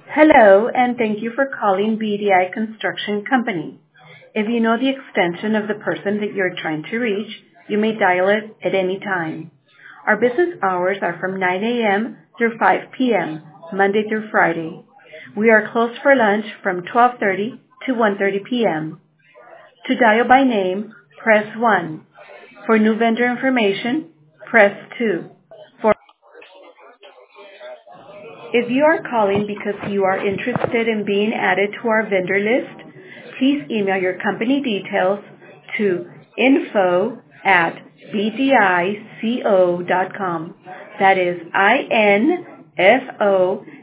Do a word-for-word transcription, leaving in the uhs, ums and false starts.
Hello, and thank you for calling B D I Construction Company. If you know the extension of the person that you're trying to reach, you may dial it at any time. Our business hours are from nine a.m. through five p.m., Monday through Friday. We are closed for lunch from twelve thirty to one thirty p.m. To dial by name, press one. For new vendor information, press two. For If you are calling because you are interested in being added to our vendor list, please email your company details to info at bdico dot com. That is I N F O